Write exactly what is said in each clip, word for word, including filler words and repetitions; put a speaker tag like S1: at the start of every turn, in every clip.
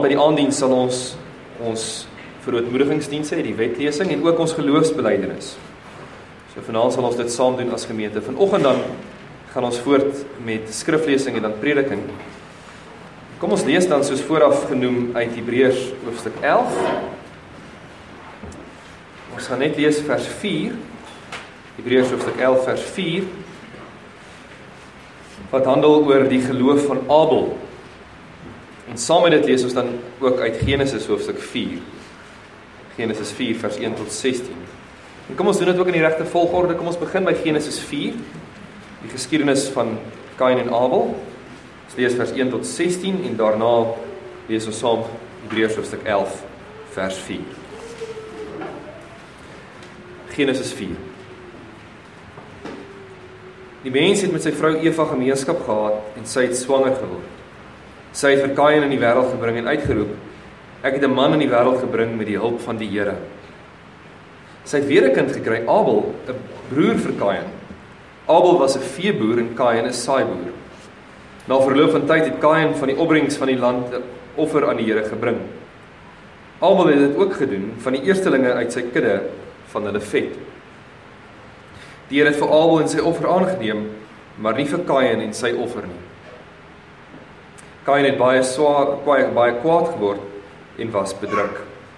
S1: by die aanddiens sal ons ons verootmoedigingsdiens hê, die wetlesing en ook ons geloofsbelijdenis. So vanaand sal ons dit saam doen as gemeente. Vanoggend dan gaan ons voort met skriflesing en dan prediking. Kom ons lees dan soos vooraf genoem uit Hebreërs hoofstuk elf. Ons gaan net lees vers vier. Hebreërs hoofstuk elf vers vier. Wat handel oor die geloof van Abel. En saam met dit lees ons dan ook uit Genesis hoofstuk vier. Genesis vier vers een tot sestien. En kom ons doen dit ook in die regte volgorde. Kom ons begin by Genesis vier. Die geskiedenis van Kain en Abel. Ons lees vers een tot sestien en daarna lees ons saam Hebreërs hoofstuk elf vers vier. Genesis vier. Die mens het met sy vrou Eva gemeenskap gehad en sy het swanger geword. Sy het vir Kain in die wêreld gebring en uitgeroep: Ek het 'n man in die wêreld gebring met die hulp van die Here. Sy het weer 'n kind gekry, Abel, 'n broer vir Kain. Abel was 'n veeboer en Kain 'n saaiboer. Na verloop van tyd het Kain van die opbrengs van die land 'n offer aan die Here gebring. Abel het dit ook gedoen van die eerstelinge uit sy kudde van hulle vet. Die Here het vir Abel en sy offer aangeneem, maar nie vir Kain en sy offer nie. Kain het baie swaar, baie, baie kwaad geword en was bedruk.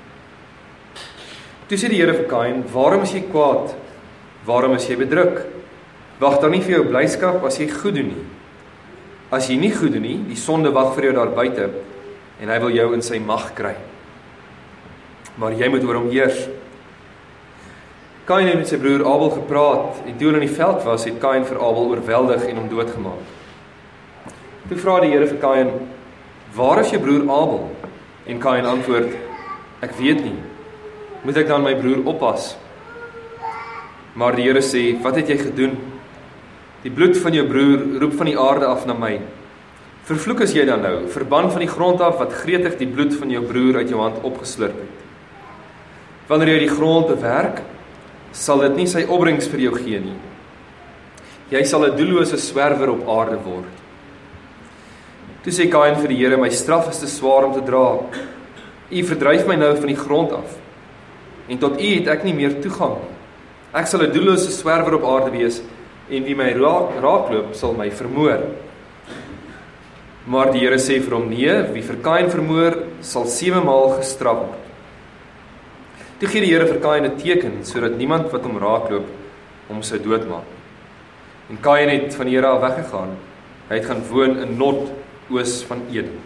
S1: Toe sê die Here vir Kain: Waarom is jy kwaad? Waarom is jy bedruk? Wag dan nie vir jou blyskap as jy goed doen nie. As jy nie goed doen nie, die sonde wag vir jou daar buite en hy wil jou in sy mag kry. Maar jy moet oor hom heers. Kain het met sy broer Abel gepraat en toe hulle in die veld was, het Kain vir Abel oorweldig en hom doodgemaak. Toe vra die Here vir Kain: Waar is jou broer Abel? En Kain antwoord: Ek weet nie. Moet ek dan my broer oppas? Maar die Here sê: Wat het jy gedoen? Die bloed van jou broer roep van die aarde af na my. Vervloek is jy dan nou, verban van die grond af wat gretig die bloed van jou broer uit jou hand opgeslurp het. Wanneer jy die grond bewerk, sal dit nie sy opbrengs vir jou gee nie. Jy sal 'n doellose swerwer op aarde word. Toe sê Kain vir die Here: My straf is te swaar om te dra. U verdryf my nou van die grond af. En tot u het ek nie meer toegang nie. Ek sal 'n doellose swerwer op aarde wees en wie my raak, raakloop sal my vermoor. Maar die Here sê vir hom: Nee, wie vir Kain vermoor sal sewe maal gestraf word. Toe gee die Here vir Kain 'n teken sodat niemand wat hom raakloop hom sou doodmaak. En Kain het van die Here af weggegaan. Hy het gaan woon in Nod, oos van Eden.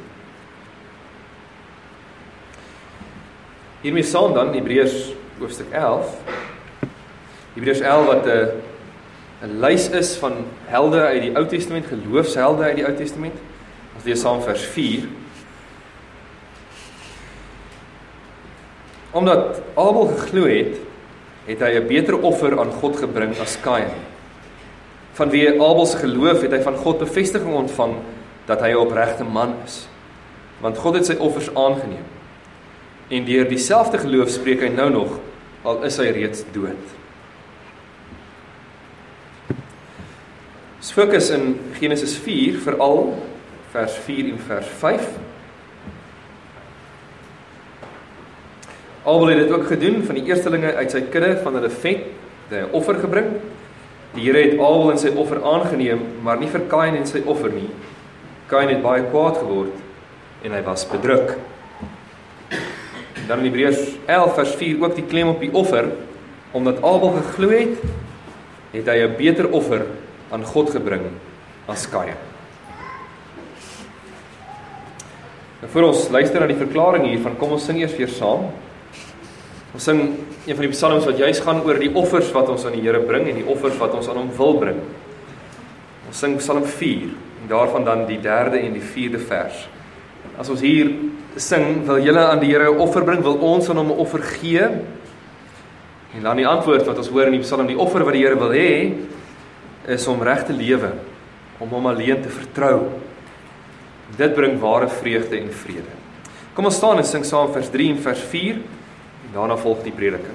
S1: Hiermee saam dan Hebreërs hoofstuk elf. Hebreërs elf wat 'n 'n lys is van helde uit die Ou Testament, geloofshelde uit die Ou Testament. Ons lees saam vers vier. Omdat Abel geglo het, het hy 'n beter offer aan God gebring as Kain. Vanweë Abel se geloof het hy van God bevestiging ontvang dat hy 'n opregte man is. Want God het sy offers aangeneem. En deur dieselfde geloof spreek hy nou nog, al is hy reeds dood. Ons fokus in Genesis vier, veral vers vier en vers vyf. Abel het dit ook gedoen van die eerstelinge uit sy kudde van hulle vet, het hy 'n offer gebring. Die Here het Abel en sy offer aangeneem, maar nie vir Kain en sy offer nie. Kain het baie kwaad geword en hy was bedruk. En dan in Hebreërs elf vers vier ook die klem op die offer, omdat Abel geglo het, het hy 'n beter offer aan God gebring as Kain. Nou voor ons luister na die verklaring hiervan, kom ons sing eers weer saam. Ons sing een van die psalms wat juist gaan oor die offers wat ons aan die Here bring en die offers wat ons aan hom wil bring. Ons sing Psalm vier en daarvan dan die derde en die vierde vers. As ons hier sing, wil julle aan die Here 'n offer bring, wil ons aan hom 'n offer gee? En dan die antwoord wat ons hoor in die Psalm, die offer wat die Here wil hê, is om reg te lewe, om hom alleen te vertrou. Dit bring ware vreugde en vrede. Kom ons staan en sing saam vers drie en vers vier. En daarna volg die prediking.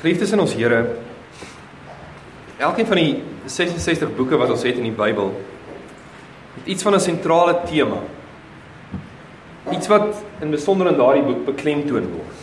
S1: Geliefdes in ons Here, elkeen van die ses en sestig boeke wat ons het in die Bybel, het iets van 'n sentrale tema. Iets wat in besonder in daardie boek beklemtoon word.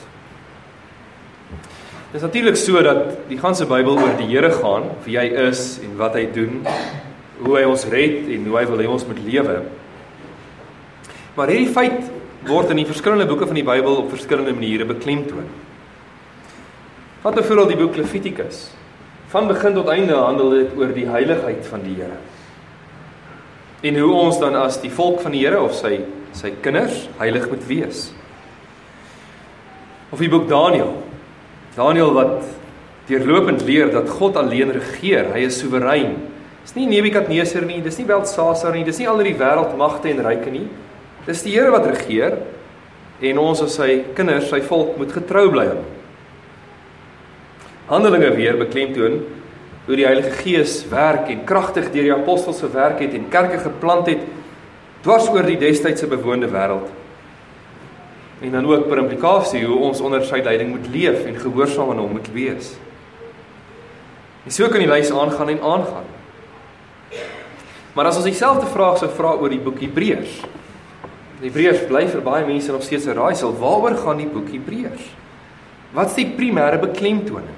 S1: Dit is natuurlik so dat die ganse Bybel oor die Here gaan, wie hy is en wat hy doen, hoe hy ons red en hoe hy wil hê ons moet lewe. Maar hierdie feit word in die verskillende boeke van die Bybel op verskillende maniere beklemtoon. Vat byvoorbeeld die boek Levitikus. Van begin tot einde handel dit oor die heiligheid van die Here. En hoe ons dan as die volk van die Here of sy sy kinders heilig moet wees. Of die boek Daniël. Daniël wat deurlopend leer dat God alleen regeer, hy is soewerein. Dis nie Nebukadneser nie, dis nie Belsasar nie, dis nie al die wêreldmagte en ryke nie. Dis die Here wat regeer en ons as sy kinders, sy volk moet getrou bly aan hom. Handelinge weer beklemtoon hoe die Heilige Gees werk en kragtig deur die apostels gewerk het en kerke geplant het dwars oor die destydse bewoonde wêreld. En dan ook per implikasie hoe ons onder sy leiding moet leef en gehoorsaam aan hom moet wees. En so kan die lys aangaan en aangaan. Maar as ons dieselfde vraag sou vra oor die boek Hebreërs. Hebreërs bly vir baie mense nog steeds 'n raaisel. Waaroor gaan die boek Hebreërs? Wat is die primêre beklemtoning?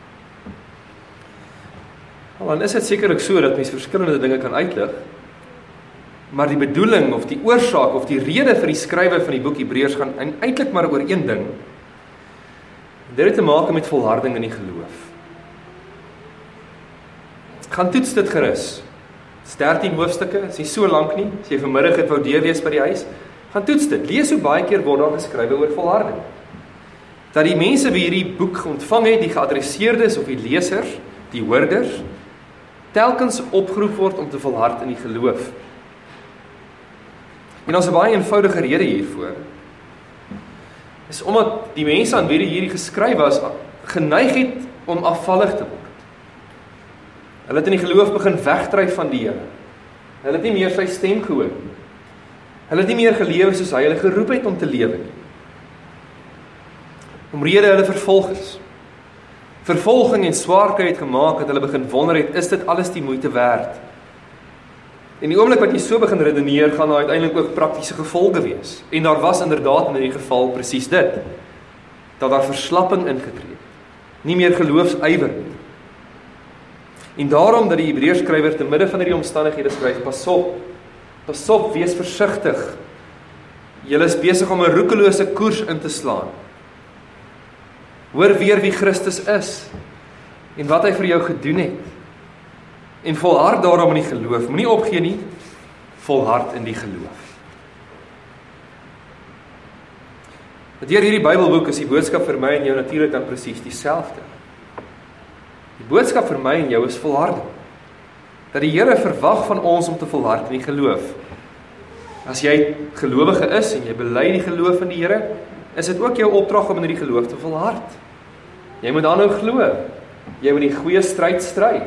S1: Dan is dit sekerlik so dat mens verskillende dinge kan uitlig, maar die bedoeling of die oorsaak of die rede vir die skrywe van die boek Hebreërs gaan eintlik maar oor een ding. Dit het te maak met volharding in die geloof. Gaan toets dit gerus. dertien hoofstukke, is nie so lank nie. As jy vanmiddag het wou deurlees by die huis, gaan toets dit. Lees hoe baie keer word daar geskrywe oor volharding. Dat die mense wie hierdie boek ontvang het, die geadresseerdes of die lesers, die hoorders, telkens opgeroep word om te volhard in die geloof. En ons 'n baie eenvoudige rede hiervoor. Is omdat die mense aan wie hierdie geskryf was, geneig het om afvallig te word. Hulle het in die geloof begin wegdryf van die Here. Hulle het nie meer sy stem gehoor nie. Hulle het nie meer gelewe soos hy hulle geroep het om te lewe nie. Omrede hulle vervolg is. Vervolging en swaarkry het gemaak dat hulle begin wonder het, is dit alles die moeite werd? En die oomblik wat jy so begin redeneer, gaan daar uiteindelik ook praktiese gevolge wees. En daar was inderdaad in hierdie geval presies dit. Dat daar verslapping ingetree het. Nie meer geloofsywer nie. En daarom dat die Hebreërs skrywer te midde van hierdie omstandighede skryf, pas op, pas op, wees versigtig. Julle is besig om 'n roekelose koers in te slaan. Hoor weer wie Christus is en wat hy vir jou gedoen het. En volhard daarom in die geloof. Moenie opgee nie, volhard in die geloof. Deur hierdie Bybelboek is die boodskap vir my en jou natuurlik dan presies dieselfde. Die boodskap vir my en jou is volharding. Dat die Here verwag van ons om te volhard in die geloof. As jy gelowige is en jy bely die geloof in die Here, is dit ook jou opdrag om in die geloof te volhard. Jy moet aanhou glo. Jy moet die goeie stryd stry.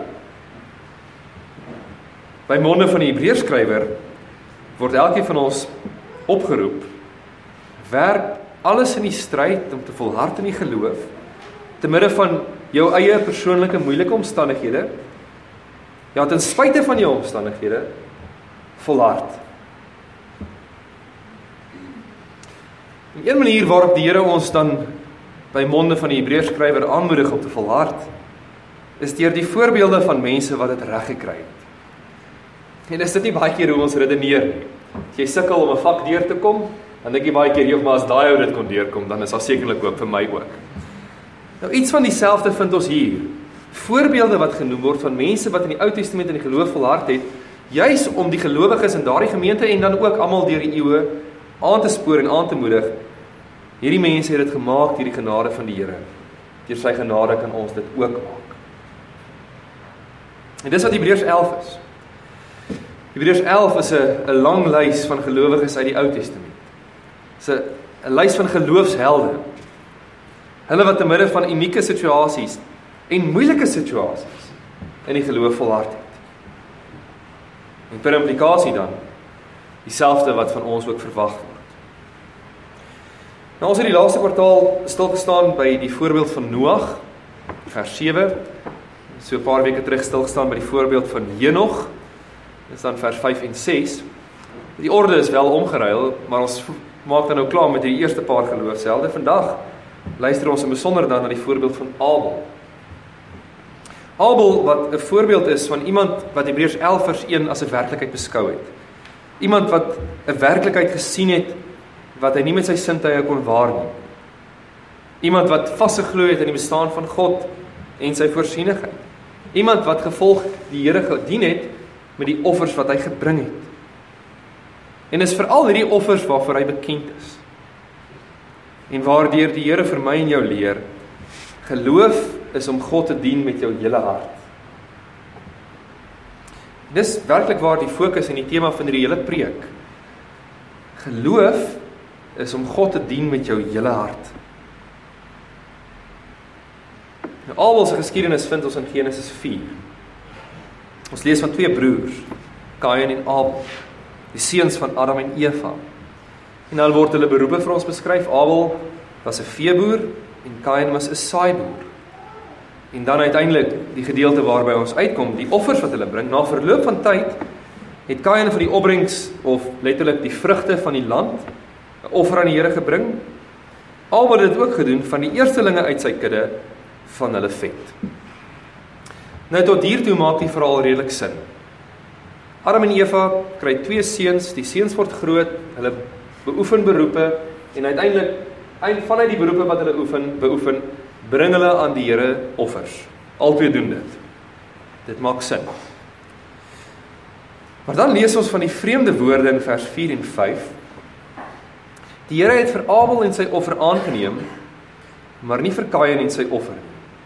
S1: By monde van die Hebreërs skrywer word elkeen van ons opgeroep, werk alles in die stryd om te volhard in die geloof, te midde van jou eie persoonlike moeilike omstandighede, ja, ten spyte van jou omstandighede, volhard. En een manier waarop die Here ons dan by monde van die Hebreërs skrywer aanmoedig om te volhard, is deur die voorbeelde van mense wat dit reg gekry het. En is dit nie baie keer hoe ons redeneer nie. As jy sukkel om 'n vak deur te kom, dan dink jy baie keer, joh, maar as daai ou dit kon deurkom, dan is daar sekerlik ook vir my ook. Nou iets van dieselfde vind ons hier. Voorbeelde wat genoem word van mense wat in die Ou Testament in die geloof volhard het, juis om die gelowiges in daardie gemeente en dan ook almal deur die eeue aan te spoor en aan te moedig. Hierdie mense het dit gemaak deur die genade van die Here. Deur sy genade kan ons dit ook maak. En dis wat Hebreërs elf is. Hebreërs elf is 'n 'n lang lys van gelowiges uit die Ou Testament. Dis 'n 'n lys van geloofshelde. Hulle wat te midde van unieke situasies en moeilike situasies in die geloof volhard het. En per implikasie dan dieselfde wat van ons ook verwag word. Nou ons het die laaste kwartaal stil gestaan by die voorbeeld van Noag, vers sewe. So 'n paar weke terug stil gestaan by die voorbeeld van Henog. Dis dan vers vyf en ses. Die orde is wel omgeruil, maar ons maak dan nou klaar met die eerste paar geloofshelde. Vandag luister ons in besonder dan na die voorbeeld van Abel. Abel wat 'n voorbeeld is van iemand wat Hebreërs elf vers een as 'n werklikheid beskou het. Iemand wat 'n werklikheid gesien het wat hy nie met sy sintuie kon waarneem. Iemand wat vasgeglo het in die bestaan van God en sy voorsienigheid. Iemand wat gevolg die Here gedien het met die offers wat hy gebring het. En is veral hierdie offers waarvoor hy bekend is. En waardeur die Here vir my en jou leer, geloof is om God te dien met jou hele hart. Dis werklik waar die fokus en die tema van hierdie hele preek. Geloof is om God te dien met jou hele hart. Nou, Abel se geskiedenis vind ons in Genesis vier. Ons lees van twee broers, Kain en Abel, die seuns van Adam en Eva. En dan word hulle beroepe vir ons beskryf. Abel was 'n veeboer en Kain was 'n saaiboer. En dan uiteindelik die gedeelte waarby ons uitkom, die offers wat hulle bring. Na verloop van tyd het Kain van die opbrengs of letterlik die vrugte van die land 'n offer aan die Here gebring. Abel het dit ook gedoen van die eerstelinge uit sy kudde van hulle vet. Nou tot hiertoe maak die verhaal redelik sin. Adam en Eva kry twee seuns, die seuns word groot, hulle beoefen beroepe en uiteindelik vanuit die beroepe wat hulle oefen, beoefen, bring hulle aan die Here offers. Albei doen dit. Dit maak sin. Maar dan lees ons van die vreemde woorde in vers vier en vyf. Die Here het vir Abel en sy offer aangeneem, maar nie vir Kain en sy offer.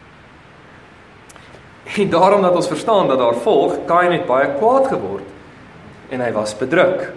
S1: En daarom dat ons verstaan dat daar volg, Kain het baie kwaad geword en hy was bedruk.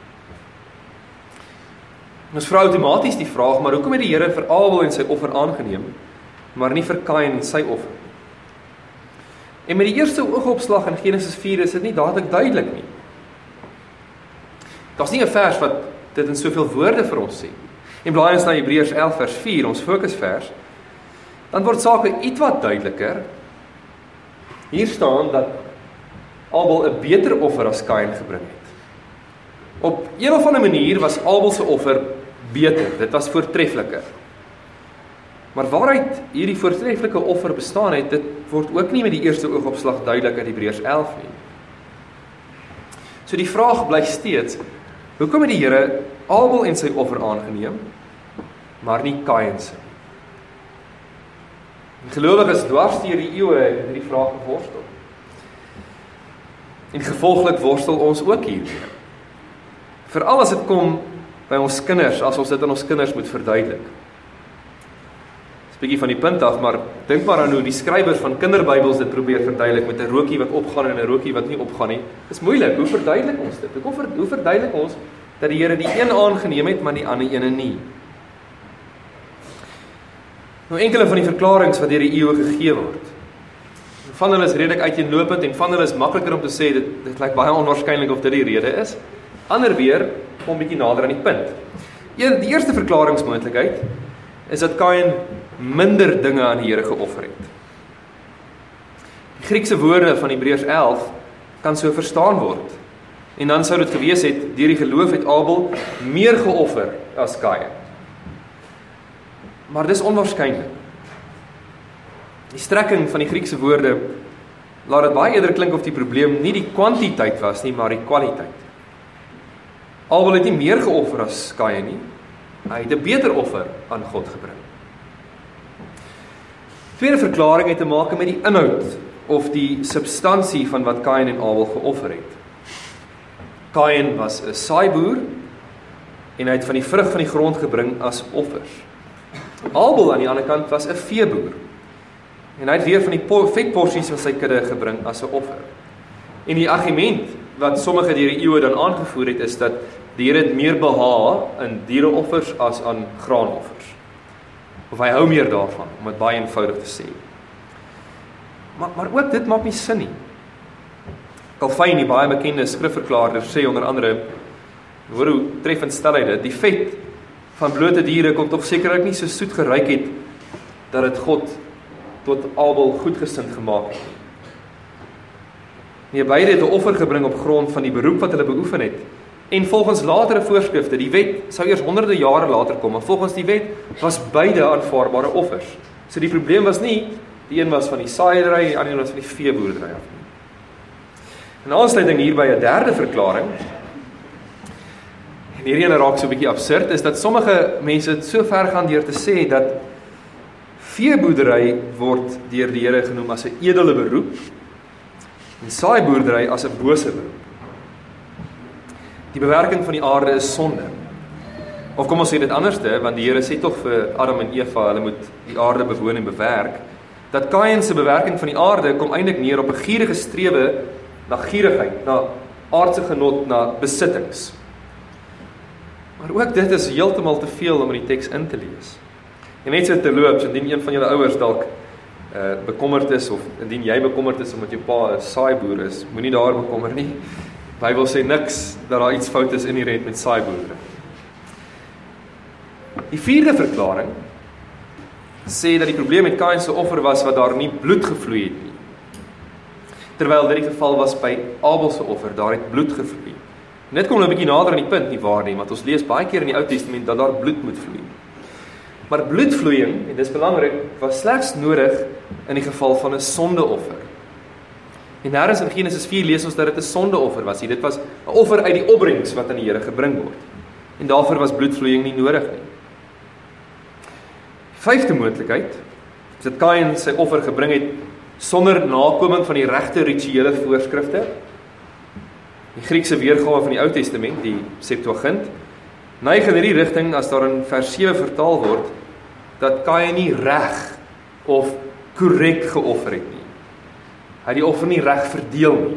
S1: Ons vra outomaties die vraag, maar hoekom het die Here vir Abel en sy offer aangeneem, maar nie vir Kain en sy offer? En met die eerste oogopslag in Genesis vier is dit nie dadelik duidelik nie. Daar's nie 'n vers wat dit in soveel woorde vir ons sê. En blaai ons na Hebreërs elf vers vier, ons fokusvers, dan word sake ietwat duideliker. Hier staan dat Abel 'n beter offer as Kain gebring het. Op een of ander manier was Abel se offer beter, dit was voortreffliker. Maar waaruit hierdie voortreffelike offer bestaan het, dit word ook nie met die eerste oogopslag duidelik uit Hebreërs elf nie. So die vraag bly steeds, hoekom het die Here Abel en sy offer aangeneem, maar nie Kain se? Gelowiges dwars deur die eeue het hierdie vraag geworstel. En gevolglik worstel ons ook hiermee. Veral as dit kom by ons kinders, as ons dit aan ons kinders moet verduidelik. Dis 'n bietjie van die punt af, maar dink maar aan hoe die skrywers van kinderbybels dit probeer verduidelik met 'n rookie wat opgaan en 'n rookie wat nie opgaan nie. Dis moeilik. Hoe verduidelik ons dit? Hoe, ver, hoe verduidelik ons dat die Here die een aangeneem het, maar die ander ene nie? Nou enkele van die verklaringe wat deur die eeue gegee word. Van hulle is redelik uiteenlopend en van hulle is makliker om te sê dit dit lyk baie onwaarskynlik of dit die rede is. Ander weer kom 'n bietjie nader aan die punt. Die eerste verklaringsmoontlikheid is dat Kain minder dinge aan die Here geoffer het. Die Griekse woorde van Hebreërs elf kan so verstaan word. En dan sou dit gewees het, deur die geloof het Abel meer geoffer as Kain. Maar dis onwaarskynlik. Die strekking van die Griekse woorde laat dit baie eerder klink of die probleem nie die kwantiteit was nie, maar die kwaliteit. Abel het nie meer geoffer as Kain nie. Hy het 'n beter offer aan God gebring. Tweede verklaring het te maak met die inhoud of die substansie van wat Kain en Abel geoffer het. Kain was 'n saaiboer en hy het van die vrug van die grond gebring as offers. Abel aan die ander kant was 'n veeboer en hy het weer van die vetporsies van sy kudde gebring as 'n offer. En die argument wat sommige deur die eeue dan aangevoer het is dat die Here het meer behaag in diereoffers as aan graanoffers. Of hy hou meer daarvan, om dit baie eenvoudig te sê. Maar, maar ook dit maak nie sin nie. Calvin, die baie bekende skrifverklaarder, sê onder andere, hoor hoe treffend stel hy dit, die vet van blote diere kon tog sekerlik nie so soet geruik het, dat het God tot Abel goedgesind gemaak het. Nee, beide het 'n offer gebring op grond van die beroep wat hulle beoefen het. En volgens latere voorskrifte, die wet sou eers honderde jare later kom, maar volgens die wet was beide aanvaarbare offers. So die probleem was nie, die een was van die saaiery, die ander was van die veeboerdery af nie. In aansluiting hierby 'n derde verklaring, en hierdie ene raak so 'n bietjie absurd, is dat sommige mense so ver gaan deur te sê dat veeboerdery word deur die Here genoem as 'n edele beroep, en saaiboerdery as 'n bose beroep. Die bewerking van die aarde is sonde. Of kom ons sê dit anderste, want die Here sê tog vir Adam en Eva, hulle moet die aarde bewoon en bewerk, dat Kain se bewerking van die aarde kom eintlik neer op 'n gierige strewe na gierigheid, na aardse genot, na besittings. Maar ook dit is heeltemal te veel om in die teks in te lees. En net so terloops, indien een van julle ouers dalk uh, bekommerd is, of indien jy bekommerd is omdat jou pa 'n saaiboer is, moenie daar bekommer nie. Die Bybel sê niks dat daar iets fout is inherent met saaiboere. Die vierde verklaring sê dat die probleem met Kain se offer was wat daar nie bloed gevloei het nie. Terwyl dit die geval was by Abel se offer, daar het bloed gevloei. En dit kom nou 'n bietjie nader aan die punt, nie waar nie, want ons lees baie keer in die Ou Testament dat daar bloed moet vloei. Maar bloedvloeiing, en dis belangrik, was slegs nodig in die geval van 'n sondeoffer. En nêrens in Genesis vier lees ons dat dit 'n sondeoffer was. Dit was 'n offer uit die opbrengs wat aan die Here gebring word. En daarvoor was bloedvloeiing nie nodig nie. Vyfde moontlikheid is dat Kain sy offer gebring het sonder nakoming van die regte rituele voorskrifte. Die Griekse weergawe van die Ou Testament, die Septuagint, neig in hierdie rigting as daar in vers sewe vertaal word dat Kain nie reg of korrek geoffer het nie. Hy het die offer nie reg verdeel nie.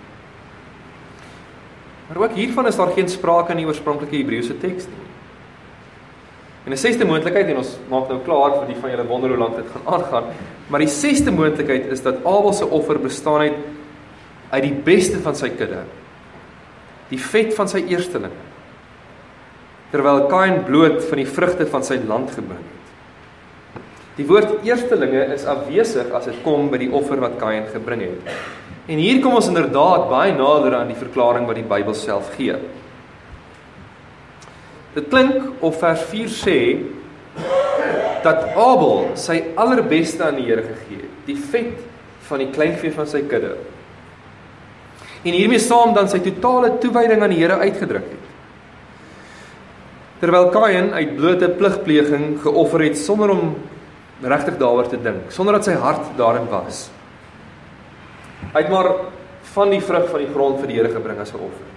S1: Maar ook hiervan is daar geen sprake in die oorspronklike Hebreëse teks nie. En 'n sesde moontlikheid, en ons maak nou klaar vir die van julle wonder hoe lank dit gaan aangaan, maar die sesde moontlikheid is dat Abel se offer bestaan het uit die beste van sy kudde, die vet van sy eerstelinge, terwyl Kain bloot van die vrugte van sy land gebring het. Die woord eerstelinge is afwesig as dit kom by die offer wat Kain gebring het. En hier kom ons inderdaad baie nader aan die verklaring wat die Bybel self gee. Dit klink of vers vier sê dat Abel sy allerbeste aan die Here gegee het, die vet van die kleinvee van sy kudde. En hiermee saam dan sy totale toewyding aan die Here uitgedruk het. Terwyl Kain uit blote pligpleging geoffer het sonder om regtig daaroor te dink, sonder dat sy hart daarin was. Hy het maar van die vrug van die grond vir die Here gebring as 'n offer.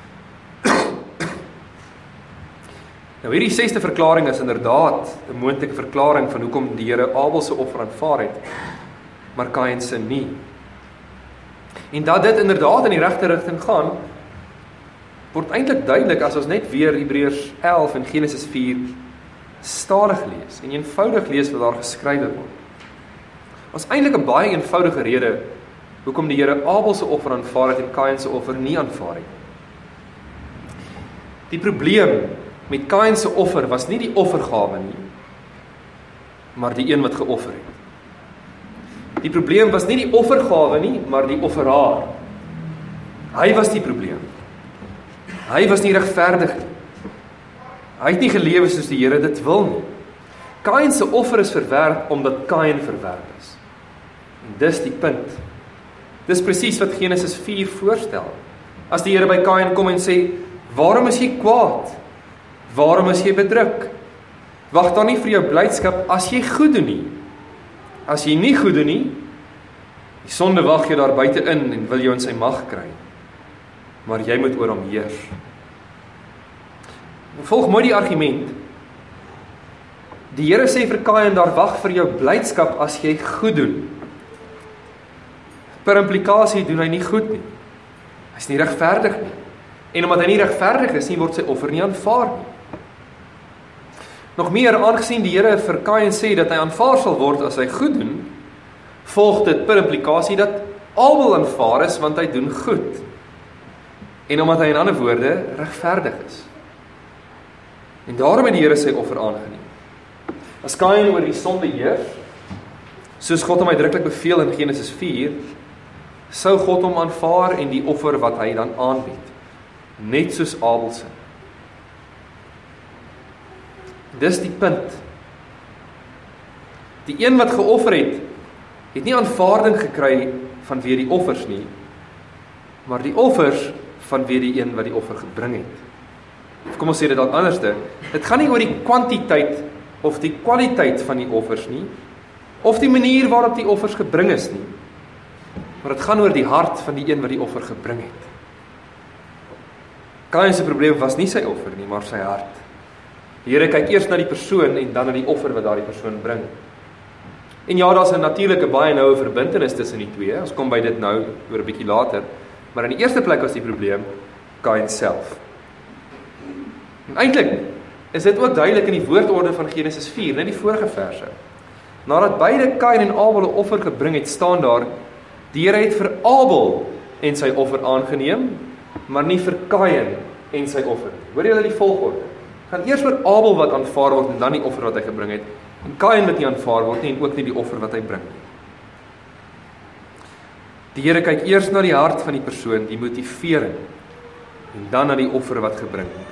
S1: Nou hierdie sesde verklaring is inderdaad 'n moontlike verklaring van hoekom die Here Abel se offer aanvaar het, maar Kain se nie. En dat dit inderdaad in die regte rigting gaan, word eintlik duidelik as ons net weer Hebreërs elf en Genesis vier stadig lees en eenvoudig lees wat daar geskrywe word. Ons eintlik 'n baie eenvoudige rede hoekom die Here Abel se offer aanvaar het en Kain se offer nie aanvaar het. Die probleem met Kain se offer was nie die offergawe nie, maar die een wat geoffer het. Die probleem was nie die offergawe nie, maar die offeraar. Hy was die probleem. Hy was nie regverdig nie. Hy het nie gelewe soos die Here dit wil nie. Kain se offer is verwerp omdat Kain verwerp is. En dis die punt. Dis presies wat Genesis vier voorstel. As die Here by Kain kom en sê, "Waarom is jy kwaad? Waarom is jy bedruk? Wag dan nie vir jou blydskap as jy goed doen nie. As jy nie goed doen nie, die sonde wag jou daar buite in en wil jou in sy mag kry. Maar jy moet oor hom heers." Volg mooi die argument. Die Here sê vir Kain, daar wag vir jou blydskap as jy goed doen. Per implikasie doen hy nie goed nie. Hy is nie regverdig nie. En omdat hy nie regverdig is nie, word sy offer nie aanvaar nie. Nog meer, aangesien die Here vir Kain sê dat hy aanvaar sal word as hy goed doen, volg dit per implikasie dat Abel aanvaar is want hy doen goed. En omdat hy in ander woorde regverdig is. En daarom het die Here sy offer aangeneem. As Kain oor die sonde heers, Soos God hom uitdruklik beveel in Genesis vier, sou God hom aanvaar en die offer wat hy dan aanbied, net soos Abel se. Dis die punt. Die een wat geoffer het, het nie aanvaarding gekry vanweë die offers nie, maar die offers vanweë die een wat die offer gebring het. Of kom ons sê dit dalk anderste, dit gaan nie oor die kwantiteit of die kwaliteit van die offers nie, of die manier waarop die offers gebring is nie, maar dit gaan oor die hart van die een wat die offer gebring het. Kain se probleem was nie sy offer nie, maar sy hart. Die Here kyk eers na die persoon en dan na die offer wat daardie persoon bring. En ja, daar's 'n natuurlike baie noue verbintenis tussen die twee. Ons kom by dit nou oor 'n bietjie later, maar in die eerste plek was die probleem Kain self. En eintlik is dit ook duidelik in die woordorde van Genesis vier, net die vorige verse. Nadat beide Kain en Abel 'n offer gebring het, staan daar: die Here het vir Abel en sy offer aangeneem, maar nie vir Kain en sy offer. Hoor julle die volgorde? Gaan eers oor Abel wat aanvaar word en dan die offer wat hy gebring het, en Kain wat nie aanvaar word nie en ook nie die offer wat hy bring nie. Die Here kyk eers na die hart van die persoon, die motivering, en dan na die offer wat gebring word.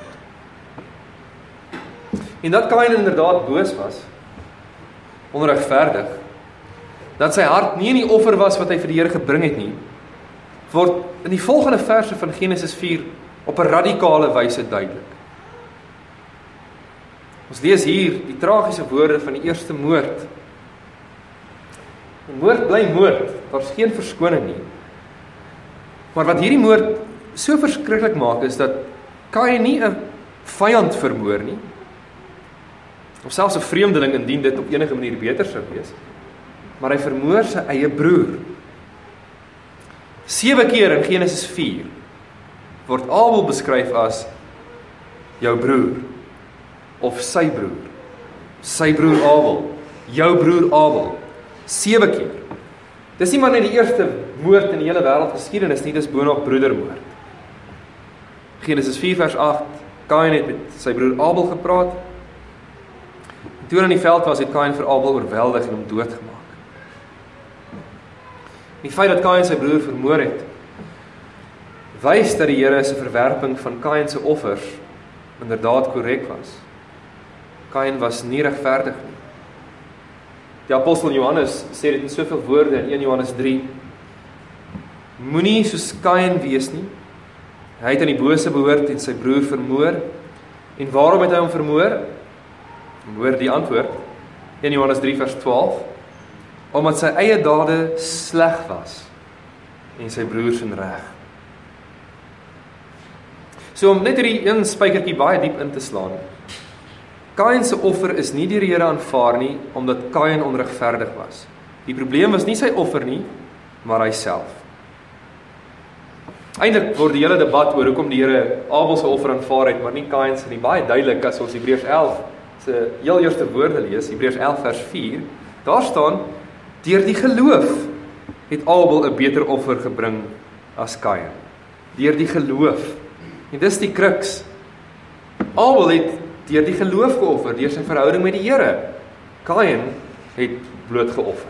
S1: En dat Kain inderdaad boos was, onregverdig, dat sy hart nie in die offer was wat hy vir die Here gebring het nie, word in die volgende verse van Genesis vier op 'n radikale wyse duidelik. Ons lees hier die tragiese woorde van die eerste moord. Die moord bly moord, daar's geen verskoning nie. Maar wat hierdie moord so verskriklik maak, is dat Kain nie 'n vyand vermoor nie, of selfs 'n vreemdeling indien dit op enige manier beter sou wees, maar hy vermoor sy eie broer. Sewe keer in Genesis vier word Abel beskryf as jou broer, of sy broer, sy broer Abel, jou broer Abel, sewe keer. Dis nie maar net die eerste moord in die hele wêreldgeskiedenis nie, dis boonop broedermoord. Genesis vier vers agt, Kain het met sy broer Abel gepraat. Toe hy in die veld was, het Kain vir Abel oorweldig en hom doodgemaak. Die feit dat Kain sy broer vermoor het, wys dat die Here se verwerping van Kain se offers inderdaad korrek was. Kain was nie regverdig nie. Die apostel Johannes sê dit in soveel woorde in een Johannes drie. Moenie soos Kain wees nie. Hy het aan die bose behoort en sy broer vermoor. En waarom het hy hom vermoor? En hoor die antwoord, een Johannes drie vers twaalf, omdat sy eie dade sleg was en sy broer se reg. So om net hierdie een spykertjie baie diep in te slaan. Kain se offer is nie deur die Here aanvaar nie, omdat Kain onregverdig was. Die probleem was nie sy offer nie, maar hy self. Eintlik word die hele debat oor hoekom die Here Abel se offer aanvaar het, maar nie Kain se nie, baie duidelik as ons Hebreërs elf se heel eerste woorde lees, Hebreërs elf vers vier, daar staan: deur die geloof het Abel 'n beter offer gebring as Kain. Deur die geloof. En dis die kruks. Abel het deur die geloof geoffer, deur sy verhouding met die Here. Kain het bloot geoffer.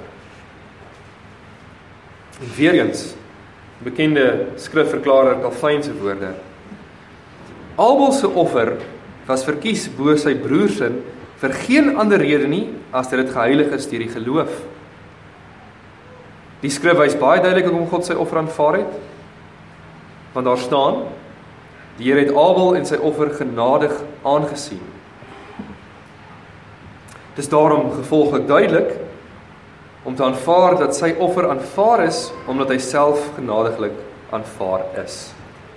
S1: En weer eens, bekende skrifverklarer Calvin se woorde: Abel se offer was verkies bo sy broer se vir geen ander rede nie as dat dit geheilig is deur die geloof. Die skrif wys baie duidelik hoekom God sy offer aanvaar het. Want daar staan: die Here het Abel en sy offer genadig aangesien. Dis daarom gevolglik duidelik om te aanvaar dat sy offer aanvaar is, omdat hy self genadiglik aanvaar is.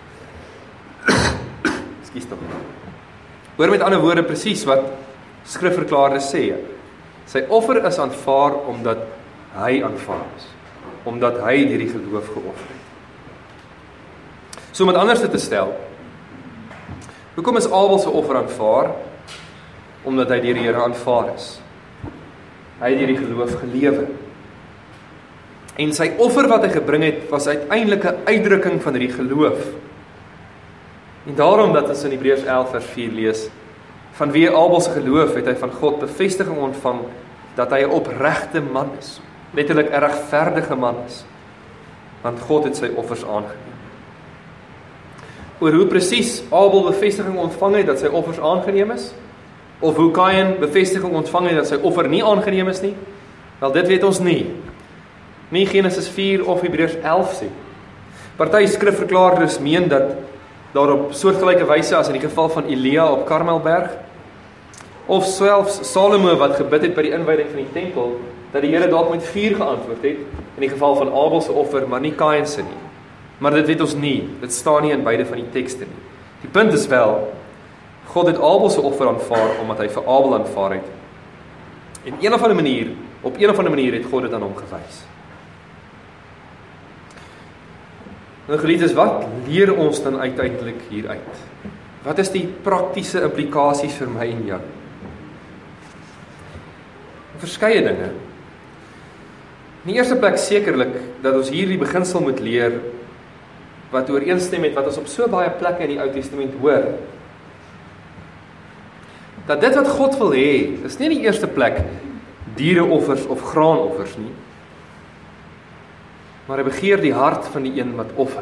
S1: Ekskuus tog. Hoor met ander woorde presies wat skrifverklaarders sê. Sy offer is aanvaar omdat hy aanvaar is, omdat hy deur die geloof geoffer het. So om dit anders te stel, hoekom is Abel se offer aanvaar? Omdat hy deur die Here aanvaar is. Hy het deur die geloof gelewe. En sy offer wat hy gebring het, was uiteindelik 'n uitdrukking van hierdie geloof. En daarom dat ons in Hebreërs elf vers vier lees, vanweë Abel se geloof het hy van God bevestiging ontvang dat hy 'n opregte man is. letterlik 'n regverdige man is, want God het sy offers aangeneem. Oor hoe presies Abel bevestiging ontvang het dat sy offers aangeneem is, of hoe Kain bevestiging ontvang het dat sy offer nie aangeneem is nie, wel dit weet ons nie. Nie Genesis vier of Hebreërs elf sê. Party skrifverklaarders meen dat daar op soortgelyke wyse as in die geval van Elia op Karmelberg, of selfs Salomo wat gebid het by die inwyding van die tempel, dat die Here dalk met vuur geantwoord het, in die geval van Abel se offer, maar nie Kain se nie. Maar dit weet ons nie, dit staan nie in beide van die tekste nie. Die punt is wel, God het Abel se offer aanvaar, omdat hy vir Abel aanvaar het. En een of ander manier, op een of ander manier het God dit aan hom gewys. Nou geliefdes, wat leer ons dan uiteindelik hieruit? Wat is die praktiese implikasies vir my en jou? Verskeie dinge. In die eerste plek sekerlik, dat ons hier die beginsel moet leer, wat ooreenstem met wat ons op so baie plekke in die Ou Testament hoor. Dat dit wat God wil hê, is nie in die eerste plek diereoffers of graanoffers nie, maar hy begeer die hart van die een wat offer.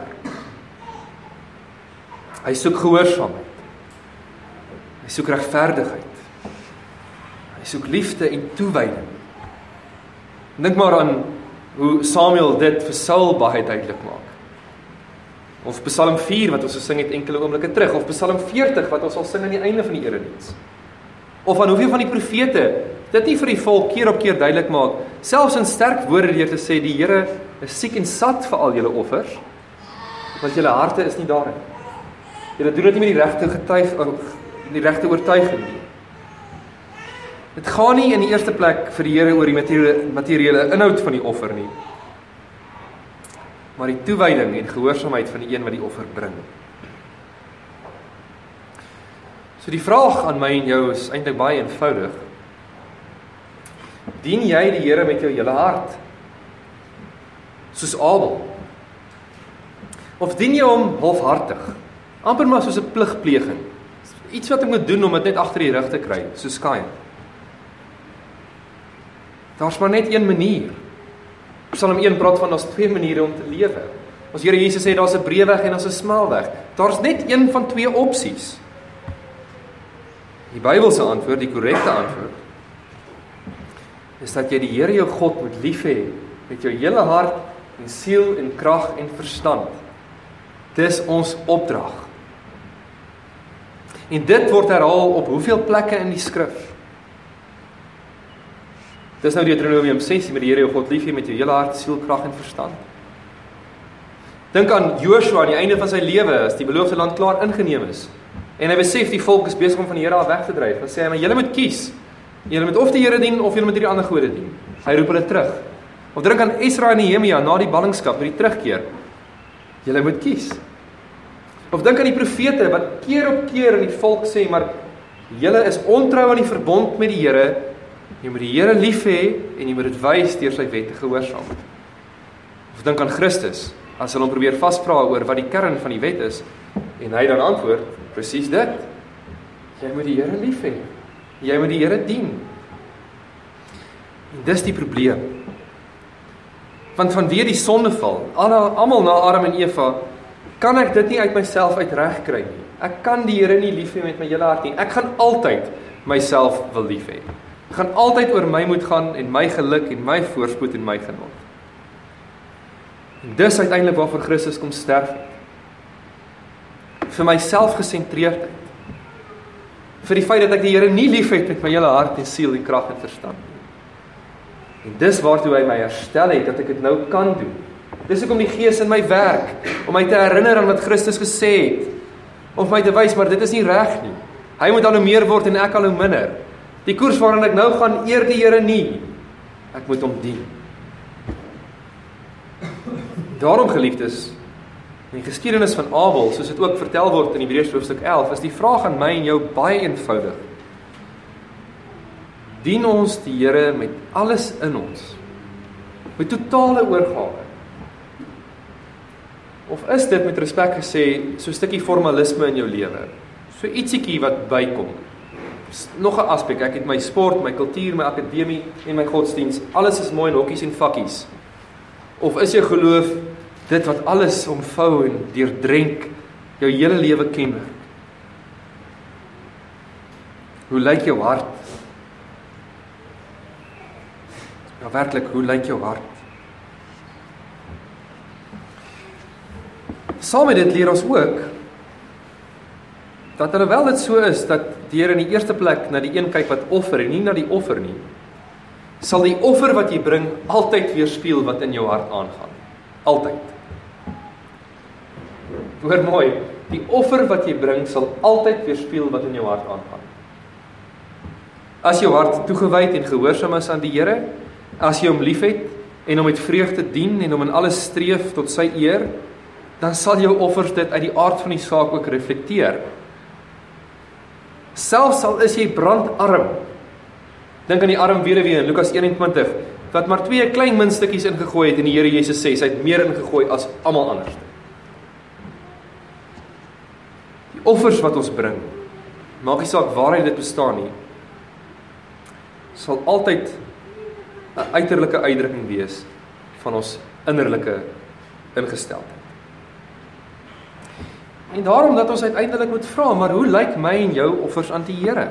S1: Hy soek gehoorsaamheid. Hy soek regverdigheid. Hy soek liefde en toewyding. Dink maar aan hoe Samuel dit vir Saul baie duidelik maak. Of Psalm vier wat ons gesing het enkele oomblikke terug, of Psalm veertig wat ons sal sing aan die einde van die erediens. Of aan hoeveel van die profete dit nie vir die volk keer op keer duidelik maak, selfs in sterk woorde deur te sê, die Here is siek en sat vir al julle offers, want julle harte is nie daarin. Julle doen dit nie met die regte getuig, die regte oortuiging nie. Dit gaan nie in die eerste plek vir die Here oor die materiële, materiële inhoud van die offer nie, maar die toewyding en gehoorsaamheid van die een wat die offer bring. So die vraag aan my en jou is eintlik baie eenvoudig. Dien jy die Here met jou hele hart? Soos Abel? Of dien jy hom halfhartig? Amper maar soos 'n pligpleging. Iets wat ek moet doen om dit net agter die rug te kry, soos Kain. Daar's maar net een manier. Psalm een praat van daar's twee maniere om te lewe. Ons Here Jesus sê daar's 'n breë weg en daar's 'n smal weg. Daar's net een van twee opsies. Die Bybelse antwoord, die korrekte antwoord, is dat jy die Here jou God moet lief hê met jou hele hart en siel en krag en verstand. Dis ons opdrag. En dit word herhaal op hoeveel plekke in die skrif? Dis nou Deuteronomium ses, met die Here jou God lief hê met jou hele hart, siel, krag en verstand. Dink aan Joshua aan die einde van sy lewe, as die beloofde land klaar ingeneem is. En hy besef die volk is besig om van die Here af weg te dryf. Dan sê hy, maar julle moet kies. Julle moet of die Here dien, of julle moet hierdie ander gode dien. Hy roep hulle terug. Of drink aan Esra en Nehemia na die ballingskap, met die terugkeer. Julle moet kies. Of dink aan die profete, wat keer op keer in die volk sê, maar julle is ontrou aan die verbond met die Here, jy moet die Here lief hê, en jy moet dit wys deur sy wette gehoorsaam. Of dink aan Christus, as hulle hom probeer vasvra oor wat die kern van die wet is, en hy dan antwoord, presies dit. Jy moet die Here lief hê. Jy moet die Here dien. En dis die probleem. Want vanweë die sondeval, almal na Adam en Eva, kan ek dit nie uit myself uit reg kry nie. Ek kan die Here nie lief hê met my hele hart nie. Ek gaan altyd myself wil lief hê. Ek gaan altyd oor my moet gaan en my geluk en my voorspoed en my genot. En dis uiteindelik waarvoor Christus kom sterf het. Vir my selfgesentreerdheid. Vir die feit dat ek die Here nie lief het met my hele hart en siel en krag en verstand. En dis waartoe hy my herstel het, dat ek dit nou kan doen. Dis hoekom die Gees in my werk, om my te herinner aan wat Christus gesê het, of my te wys, maar dit is nie reg nie. Hy moet al hoe meer word en ek al hoe minder. Die koers waarin ek nou gaan, eer die Here nie. Ek moet hom dien. Daarom, geliefdes, in die geskiedenis van Abel, soos dit ook vertel word in Hebreërs hoofstuk elf, is die vraag aan my en jou baie eenvoudig. Dien ons die Here met alles in ons, met totale oorgawe? Of is dit met respek gesê, so 'n stukkie formalisme in jou lewe, so ietsiekie wat bykom, Nog 'n aspek, ek het my sport, my kultuur, my akademie en my godsdiens, alles is mooi in hokkies en vakkies. Of is jou geloof dit wat alles omvou en deurdrenk jou hele lewe kenmerk? Hoe lyk jou hart? Ja, werklik, hoe lyk jou hart? Saam met dit leer ons ook dat alhoewel dit so is dat die Here in die eerste plek na die een kyk wat offer en nie na die offer nie, sal die offer wat jy bring altyd weerspieël wat in jou hart aangaan. Altyd. Hoor mooi, die offer wat jy bring sal altyd weerspieël wat in jou hart aangaan. As jou hart toegewyd en gehoorsaam is aan die Here, as jy hom liefhet en hom met vreugde dien en hom in alles streef tot sy eer, dan sal jou offers dit uit die aard van die saak ook reflekteer. Selfs al is jy brandarm. Dink aan die arm weduwee in Lukas eenentwintig, wat maar twee klein muntstukkies ingegooi het en die Here Jesus sê, sy het meer ingegooi as almal anders. Die offers wat ons bring, maak nie saak waar hy dit bestaan nie, sal altyd 'n uiterlike uitdrukking wees van ons innerlike ingesteldheid. En daarom dat ons uiteindelik moet vra, maar hoe lyk my en jou offers aan die Here?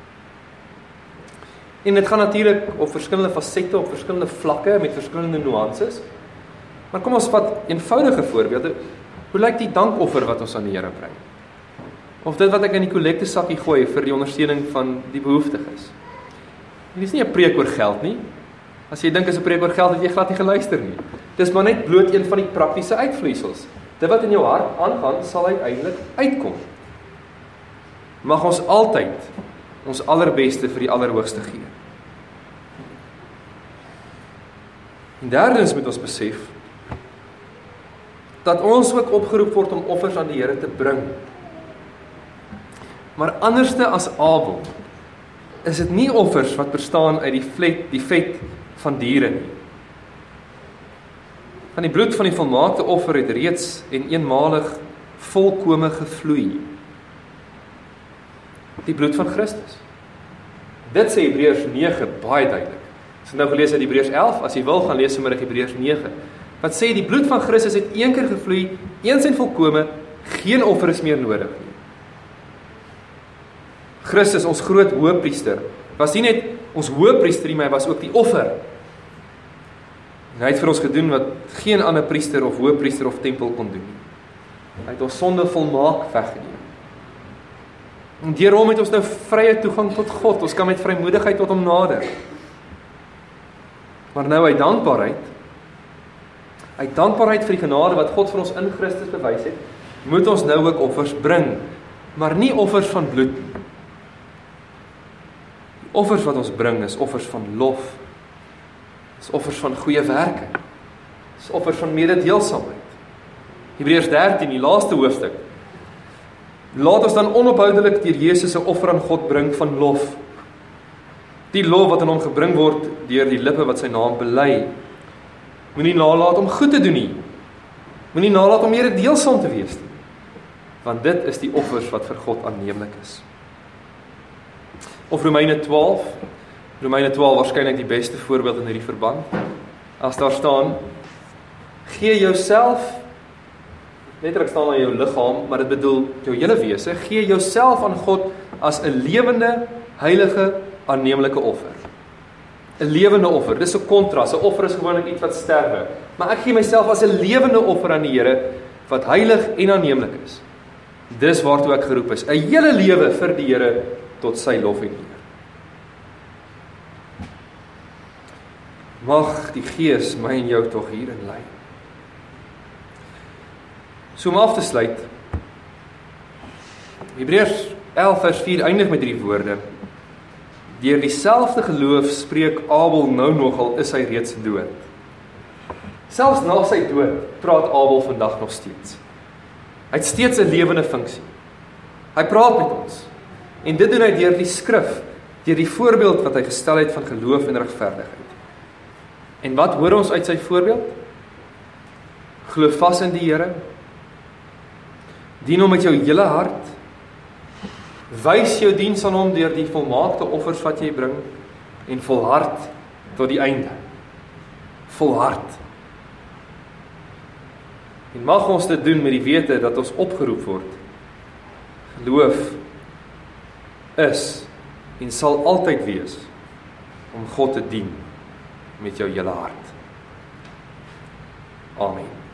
S1: En dit gaan natuurlik op verskillende fasette, op verskillende vlakke, met verskillende nuances. Maar kom ons vat eenvoudige voorbeelde. Hoe lyk die dankoffer wat ons aan die Here bring? Of dit wat ek in die kollektesakkie gooi vir die ondersteuning van die behoeftiges? Dit is nie 'n preek oor geld nie. As jy dink is 'n preek oor geld, het jy glad nie geluister nie. Dis maar net bloot een van die praktiese uitvloeisels. Dit wat in jou hart aangaan, sal uiteindelik uitkom. Mag ons altyd ons allerbeste vir die Allerhoogste gee. En derdens moet ons besef dat ons ook opgeroep word om offers aan die Here te bring. Maar anderste as Abel, is dit nie offers wat bestaan uit die vet, die vet van diere nie. Van die bloed van die volmaakte offer het reeds en eenmalig volkome gevloei. Die bloed van Christus. Dit sê Hebreërs nege baie duidelik. As jy nou gelees uit Hebreërs elf, as jy wil gaan lees vanmiddag Hebreërs nege. Wat sê die bloed van Christus het een keer gevloei, eens en volkome, geen offer is meer nodig nie. Christus, ons groot hoëpriester, was nie net ons hoëpriester nie, maar hy was ook die offer. En hy het vir ons gedoen wat geen ander priester of hoëpriester of tempel kon doen. Hy het ons sonde volmaak weggeneem. En deur hom het ons nou vrye toegang tot God. Ons kan met vrymoedigheid tot hom nader. Maar nou uit dankbaarheid, uit dankbaarheid vir die genade wat God vir ons in Christus bewys het, moet ons nou ook offers bring, maar nie offers van bloed nie. Die offers wat ons bring is offers van lof, is offers van goeie werke, is offers van mededeelsaamheid. Hebreërs dertien, die laaste hoofstuk. Laat ons dan onophoudelik deur Jesus se offer aan God bring van lof. Die lof wat aan hom gebring word deur die lippe wat sy naam bely. Moenie nalat om goed te doen nie. Moenie nalat om mededeelsaam te wees nie. Want dit is die offers wat vir God aanneemlik is. Of Romeine twaalf. Romeine twaalf waarskynlik die beste voorbeeld in hierdie verband. As daar staan, gee jouself, letterlik staan aan jou liggaam, maar dit bedoel jou hele wese, gee jouself aan God as 'n lewende, heilige, aanneemlike offer. 'n Lewende offer, dis 'n kontras, 'n offer is gewoonlik iets wat sterwe. Maar ek gee myself as 'n lewende offer aan die Here, wat heilig en aanneemlik is. Dis waartoe ek geroep is, 'n hele lewe vir die Here, tot sy lof en eer. Mag die Gees my en jou tog hierin lei. So om af te sluit, Hebreërs elf vers vier eindig met drie woorde. Deur dieselfde geloof spreek Abel nou nogal, is hy reeds dood. Selfs na sy dood praat Abel vandag nog steeds. Hy het steeds 'n lewende funksie. Hy praat met ons. En dit doen hy deur die skrif, deur die voorbeeld wat hy gestel het van geloof en regverdigheid. En wat hoor ons uit sy voorbeeld? Glo vas in die Here. Dien hom met jou hele hart. Wys jou diens aan hom deur die volmaakte offers wat jy bring en volhard tot die einde. Volhard. En mag ons dit doen met die wete dat ons opgeroep word. Geloof is en sal altyd wees om God te dien met jou hele hart. Amen.